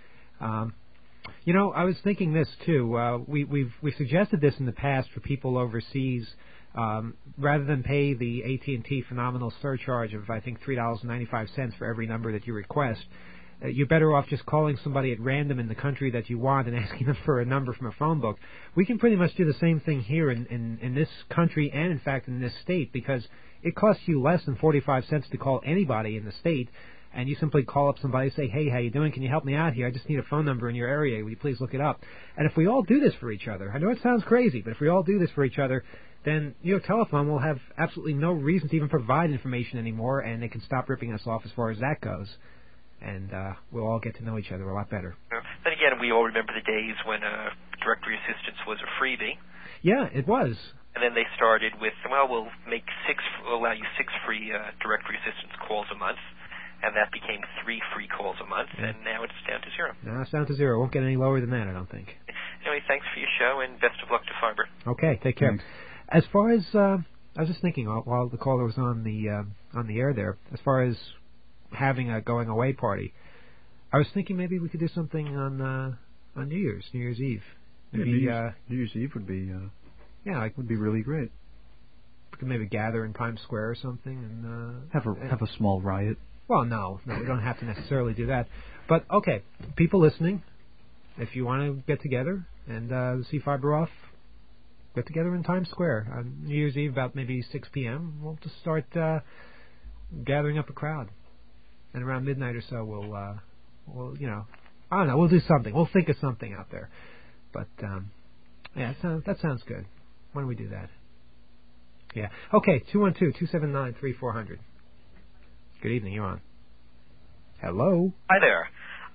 You know, I was thinking this too. We've suggested this in the past for people overseas. Rather than pay the AT&T phenomenal surcharge of, I think, $3.95 for every number that you request, you're better off just calling somebody at random in the country that you want and asking them for a number from a phone book. We can pretty much do the same thing here in this country and, in fact, in this state, because it costs you less than 45 cents to call anybody in the state, and you simply call up somebody and say, hey, how you doing? Can you help me out here? I just need a phone number in your area. Will you please look it up? And if we all do this for each other, I know it sounds crazy, but if we all do this for each other, then New York Telephone will have absolutely no reason to even provide information anymore, and they can stop ripping us off as far as that goes. And we'll all get to know each other a lot better. Then again, we all remember the days when directory assistance was a freebie. Yeah, it was. And then they started with, well, we'll allow you 6 free directory assistance calls a month, and that became 3 free calls a month, and now it's down to 0. Now it's down to 0. It won't get any lower than that, I don't think. Anyway, thanks for your show, and best of luck to Fiber. Okay, take care. Thanks. As far as I was just thinking while the caller was on the air there, as far as having a going away party, I was thinking maybe we could do something on New Year's Eve. Maybe New Year's Eve would be would be really great. We could maybe gather in Times Square or something and have a small riot. Well, no, we don't have to necessarily do that. But okay, people listening, if you want to get together and see Fiber Off, get together in Times Square on New Year's Eve about maybe 6 p.m. We'll just start gathering up a crowd. And around midnight or so, we'll I don't know, we'll do something. We'll think of something out there. But, yeah, that sounds good. Why don't we do that? Yeah. Okay, 212-279-3400. Good evening, you're on. Hello? Hi there.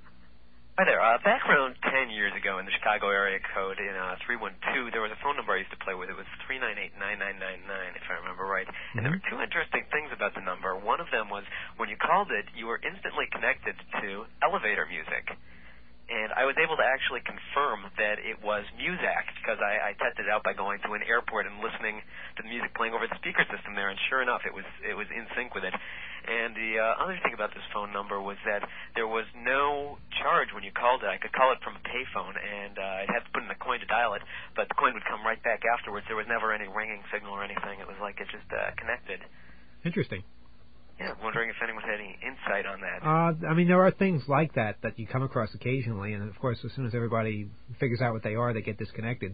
Back around 10 years ago in the Chicago area code in 312, there was a phone number I used to play with. It was 398-9999, if I remember right. Mm-hmm. And there were 2 interesting things about the number. One of them was when you called it, you were instantly connected to elevator music. And I was able to actually confirm that it was Muzak because I tested it out by going to an airport and listening to the music playing over the speaker system there, and sure enough, it was in sync with it. And the other thing about this phone number was that there was no charge when you called it. I could call it from a payphone, and I'd have to put in a coin to dial it, but the coin would come right back afterwards. There was never any ringing signal or anything. It was like it just connected. Interesting. Yeah, wondering if anyone had any insight on that. I mean, there are things like that you come across occasionally, and of course, as soon as everybody figures out what they are, they get disconnected.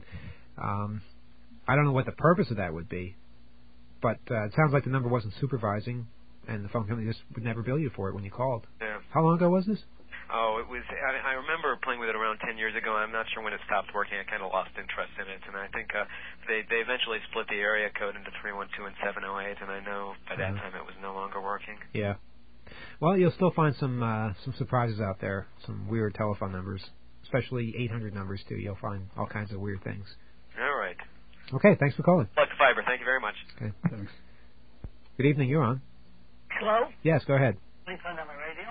I don't know what the purpose of that would be, but it sounds like the number wasn't supervising, and the phone company just would never bill you for it when you called. Yeah. How long ago was this? Oh, it was. I remember playing with it around 10 years ago. I'm not sure when it stopped working. I kind of lost interest in it, and I think they eventually split the area code into 312 and 708, and I know by that time it was no longer working. Yeah. Well, you'll still find some surprises out there, some weird telephone numbers, especially 800 numbers too. You'll find all kinds of weird things. All right. Okay, thanks for calling. Like Fiber, thank you very much. Okay, thanks. Good evening, you're on. Hello? Yes, go ahead. Please turn on my radio.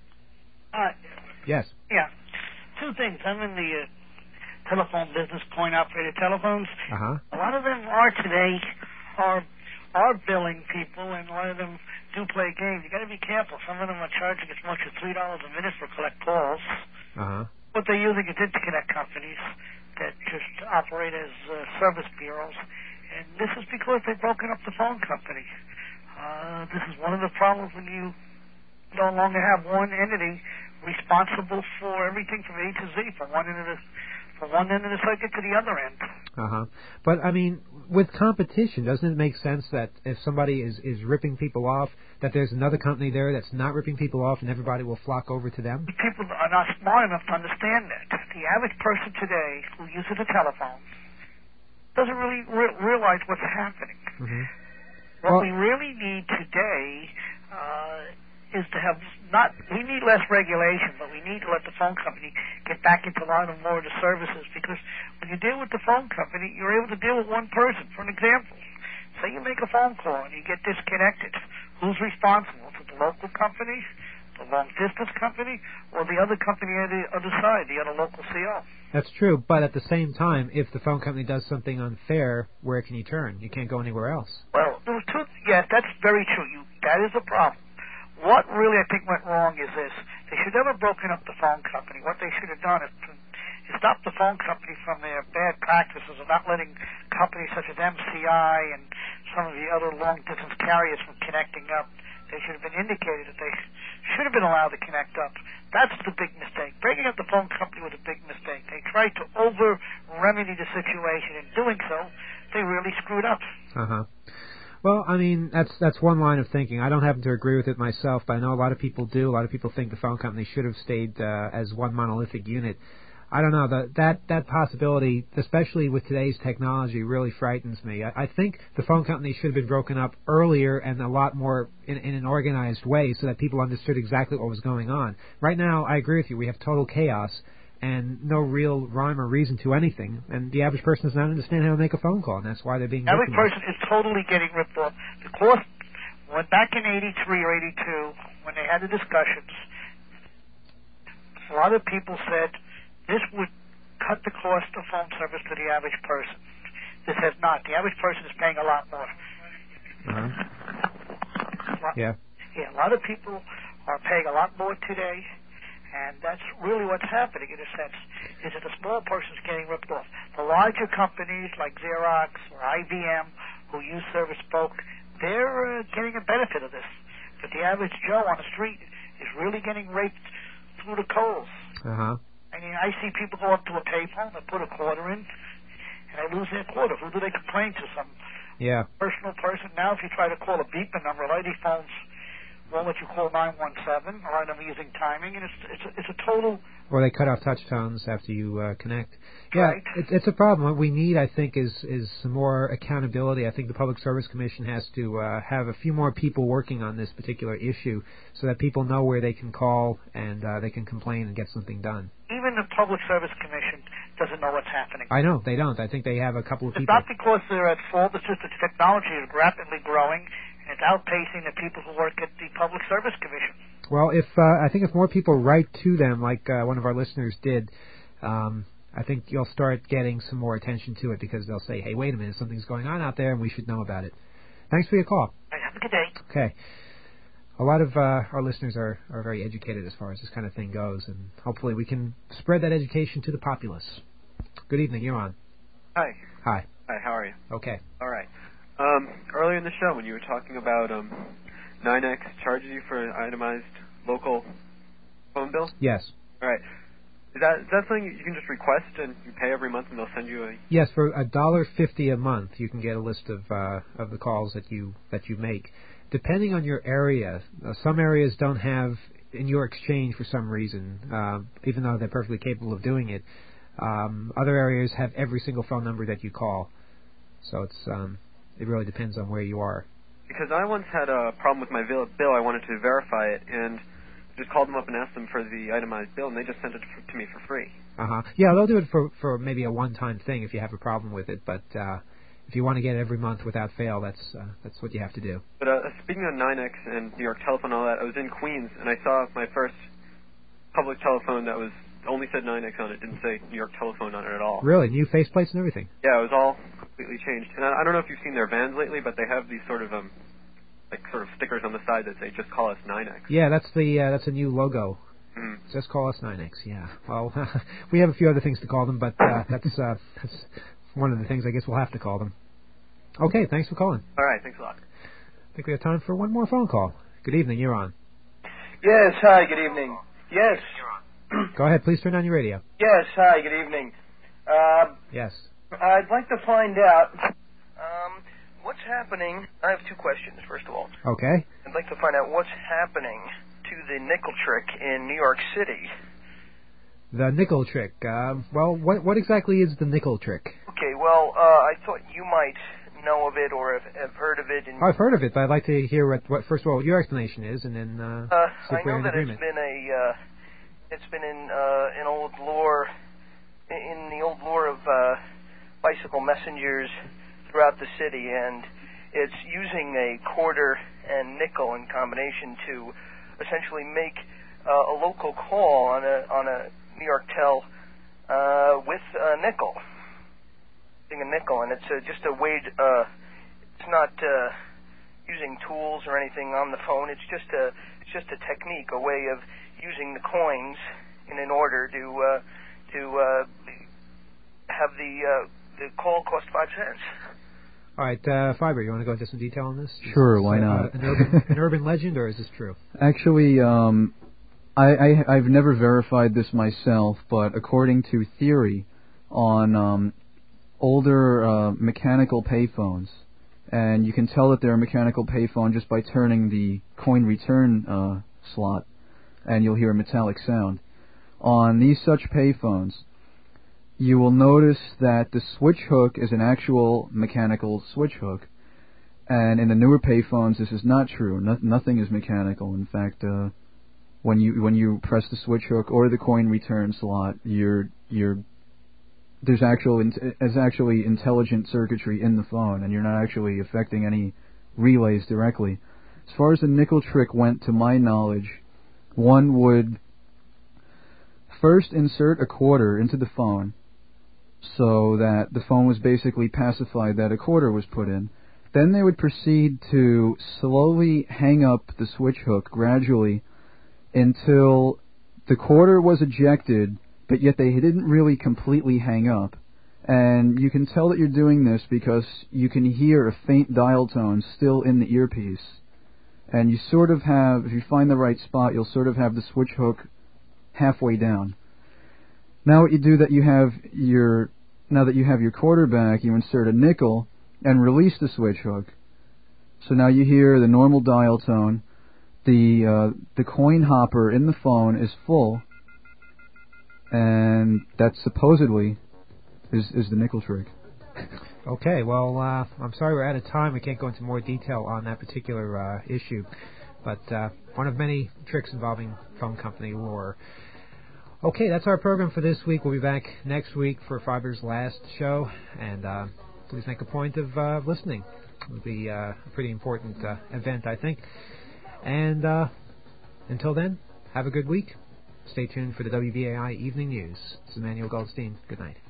Yes. Yeah. 2 things. I'm in the telephone business, point-operated telephones. Uh-huh. A lot of them today are billing people, and a lot of them do play games. You got to be careful. Some of them are charging as much as $3 a minute for collect calls. Uh-huh. But they're using is interconnect companies. that just operate as service bureaus, and this is because they've broken up the phone company. This is one of the problems when you no longer have one entity responsible for everything from A to Z, from one end of the circuit to the other end. But I mean, with competition, doesn't it make sense that if somebody is ripping people off, that there's another company there that's not ripping people off, and everybody will flock over to them? People are not smart enough to understand that. The average person today who uses a telephone doesn't really realize what's happening. What we really need today is to have we need less regulation, but we need to let the phone company get back into line of more of the services, because when you deal with the phone company, you're able to deal with one person. For an example, say you make a phone call and you get disconnected. Who's responsible? Is it the local company, the long-distance company, or the other company on the other side, the other local CO? That's true, but at the same time, if the phone company does something unfair, where can you turn? You can't go anywhere else. Well, yes, that's very true. That is a problem. What really I think went wrong is this. They should never have broken up the phone company. What they should have done is stop the phone company from their bad practices of not letting companies such as MCI and some of the other long-distance carriers from connecting up. They should have been indicated that they should have been allowed to connect up. That's the big mistake. Breaking up the phone company was a big mistake. They tried to over-remedy the situation. In doing so, they really screwed up. Well, I mean, that's one line of thinking. I don't happen to agree with it myself, but I know a lot of people do. A lot of people think the phone company should have stayed as one monolithic unit. I don't know. That possibility, especially with today's technology, really frightens me. I think the phone company should have been broken up earlier and a lot more in an organized way so that people understood exactly what was going on. Right now, I agree with you. We have total chaos and no real rhyme or reason to anything, and the average person does not understand how to make a phone call, and that's why they're being The average person is totally getting ripped off. The cost, back in 83 or 82, when they had the discussions, a lot of people said this would cut the cost of phone service to the average person. This has not. The average person is paying a lot more. A lot of people are paying a lot more today. And that's really what's happening, in a sense, is that the small person's getting ripped off. The larger companies like Xerox or IBM, who use Service Spoke, they're getting a benefit of this. But the average Joe on the street is really getting raped through the coals. I mean, I see people go up to a payphone, they put a quarter in, and they lose their quarter. Who do they complain to? Some personal person. Now, if you try to call a beeping number, lady phones won't let you call 917, or them using timing, and it's a total... Or they cut off touch tones after you connect. Yeah, it's a problem. What we need, I think, is some more accountability. I think the Public Service Commission has to have a few more people working on this particular issue so that people know where they can call and they can complain and get something done. Even the Public Service Commission doesn't know what's happening. I know, they don't. I think they have a couple of people. It's not because they're at fault, it's just that technology is rapidly growing. It's outpacing the people who work at the Public Service Commission. Well, I think if more people write to them, like one of our listeners did, I think you'll start getting some more attention to it, because they'll say, hey, wait a minute, something's going on out there and we should know about it. Thanks for your call. Have a good day. Okay. A lot of our listeners are very educated as far as this kind of thing goes, and hopefully we can spread that education to the populace. Good evening, you're on. Hi. Hi. Hi, how are you? Okay. All right. Earlier in the show, when you were talking about NYNEX charges you for an itemized local phone bill? Yes. All right. Is that something you can just request and you pay every month and they'll send you a... Yes, for $1.50 a month, you can get a list of the calls that you make. Depending on your area, some areas don't have in your exchange for some reason, even though they're perfectly capable of doing it. Other areas have every single phone number that you call. So it really depends on where you are. Because I once had a problem with my bill. I wanted to verify it, and just called them up and asked them for the itemized bill, and they just sent it to me for free. Yeah, they'll do it for maybe a one-time thing if you have a problem with it, but if you want to get it every month without fail, that's what you have to do. But speaking of NYNEX and New York Telephone and all that, I was in Queens, and I saw my first public telephone that only said NYNEX on it, didn't say New York Telephone on it at all. Really? New faceplates and everything? Yeah, it was all completely changed. And I don't know if you've seen their vans lately, but they have these sort of stickers on the side that say just call us NYNEX. Yeah, that's a new logo. Just call us NYNEX, yeah. Well, we have a few other things to call them, but that's one of the things I guess we'll have to call them. Okay, thanks for calling. All right, thanks a lot. I think we have time for one more phone call. Good evening, you're on. Yes, hi, good evening. Yes. Go ahead, please turn on your radio. Yes, hi, good evening. Yes. I'd like to find out what's happening. I have two questions, first of all. Okay. I'd like to find out what's happening to the nickel trick in New York City. The nickel trick. Well, what exactly is the nickel trick? Okay, well, I thought you might know of it or have heard of it. I've heard of it, but I'd like to hear what first of all, what your explanation is, and then see if I we're know in that agreement. it's been in old lore, in the old lore of bicycle messengers throughout the city, and it's using a quarter and nickel in combination to essentially make a local call on a New York tel with a nickel, using a nickel, and it's just a way. It's not using tools or anything on the phone. It's just a technique, a way of using the coins in order to have the call cost 5 cents. All right, Fiber, you want to go into some detail on this? Sure, why not? An urban legend, or is this true? Actually, I've never verified this myself, but according to theory, on older mechanical payphones, and you can tell that they're a mechanical payphone just by turning the coin return slot, and you'll hear a metallic sound. On these such payphones, you will notice that the switch hook is an actual mechanical switch hook, and in the newer payphones this is not true. Nothing is mechanical. In fact, when you press the switch hook or the coin return slot, there's actually intelligent circuitry in the phone, and you're not actually affecting any relays directly. As far as the nickel trick went, to my knowledge, one would first insert a quarter into the phone so that the phone was basically pacified that a quarter was put in. Then they would proceed to slowly hang up the switch hook gradually until the quarter was ejected, but yet they didn't really completely hang up. And you can tell that you're doing this because you can hear a faint dial tone still in the earpiece. And you sort of have, if you find the right spot, you'll sort of have the switch hook halfway down. Now what you do that you have now that you have your quarter back, you insert a nickel and release the switch hook. So now you hear the normal dial tone. The coin hopper in the phone is full, and that supposedly is the nickel trick. Okay, well, I'm sorry we're out of time. We can't go into more detail on that particular issue, but one of many tricks involving phone company lore. Okay, that's our program for this week. We'll be back next week for Fiber's last show, and please make a point of listening. It'll be a pretty important event, I think. And until then, have a good week. Stay tuned for the WBAI Evening News. This is Emmanuel Goldstein. Good night.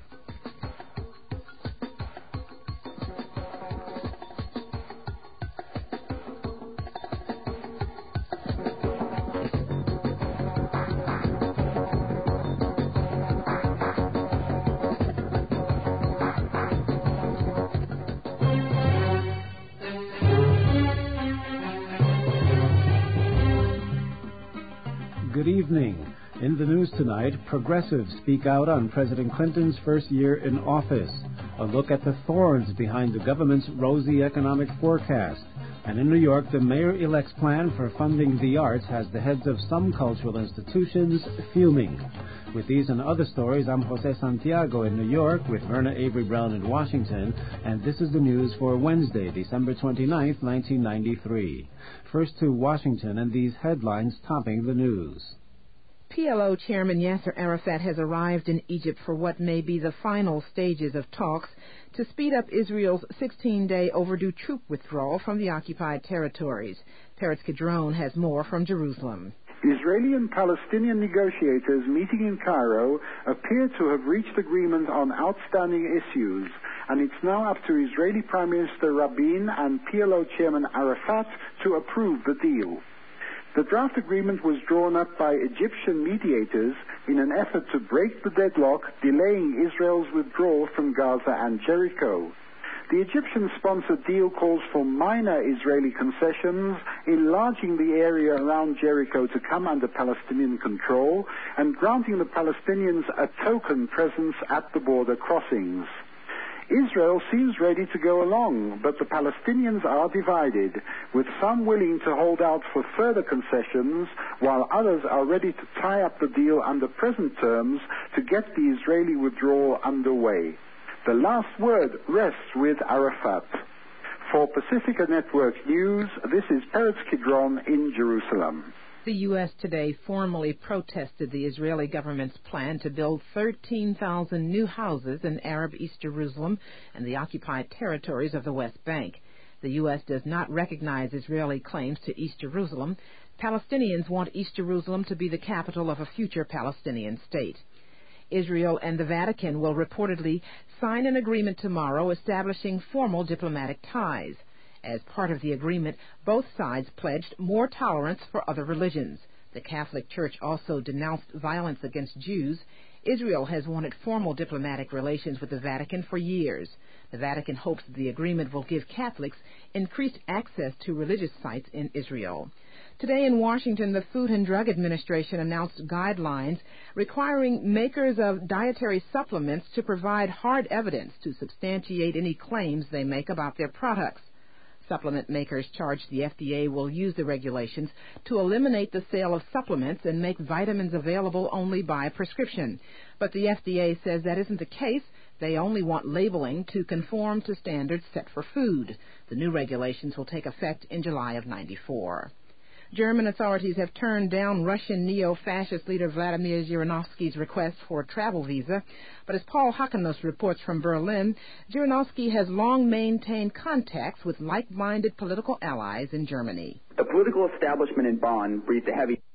Good evening. In the news tonight, progressives speak out on President Clinton's first year in office. A look at the thorns behind the government's rosy economic forecast. And in New York, the mayor-elect's plan for funding the arts has the heads of some cultural institutions fuming. With these and other stories, I'm Jose Santiago in New York with Verna Avery Brown in Washington, and this is the news for Wednesday, December 29th, 1993. First to Washington and these headlines topping the news. PLO Chairman Yasser Arafat has arrived in Egypt for what may be the final stages of talks to speed up Israel's 16-day overdue troop withdrawal from the occupied territories. Peretz Kidron has more from Jerusalem. Israeli and Palestinian negotiators meeting in Cairo appear to have reached agreement on outstanding issues, and it's now up to Israeli Prime Minister Rabin and PLO Chairman Arafat to approve the deal. The draft agreement was drawn up by Egyptian mediators in an effort to break the deadlock, delaying Israel's withdrawal from Gaza and Jericho. The Egyptian-sponsored deal calls for minor Israeli concessions, enlarging the area around Jericho to come under Palestinian control, and granting the Palestinians a token presence at the border crossings. Israel seems ready to go along, but the Palestinians are divided, with some willing to hold out for further concessions, while others are ready to tie up the deal under present terms to get the Israeli withdrawal underway. The last word rests with Arafat. For Pacifica Network News, this is Peretz Kidron in Jerusalem. The U.S. today formally protested the Israeli government's plan to build 13,000 new houses in Arab East Jerusalem and the occupied territories of the West Bank. The U.S. does not recognize Israeli claims to East Jerusalem. Palestinians want East Jerusalem to be the capital of a future Palestinian state. Israel and the Vatican will reportedly sign an agreement tomorrow establishing formal diplomatic ties. As part of the agreement, both sides pledged more tolerance for other religions. The Catholic Church also denounced violence against Jews. Israel has wanted formal diplomatic relations with the Vatican for years. The Vatican hopes the agreement will give Catholics increased access to religious sites in Israel. Today in Washington, the Food and Drug Administration announced guidelines requiring makers of dietary supplements to provide hard evidence to substantiate any claims they make about their products. Supplement makers charge the FDA will use the regulations to eliminate the sale of supplements and make vitamins available only by prescription. But the FDA says that isn't the case. They only want labeling to conform to standards set for food. The new regulations will take effect in July of '94. German authorities have turned down Russian neo-fascist leader Vladimir Zhirinovsky's request for a travel visa. But as Paul Hakanos reports from Berlin, Zhirinovsky has long maintained contacts with like-minded political allies in Germany. The political establishment in Bonn breathed a heavy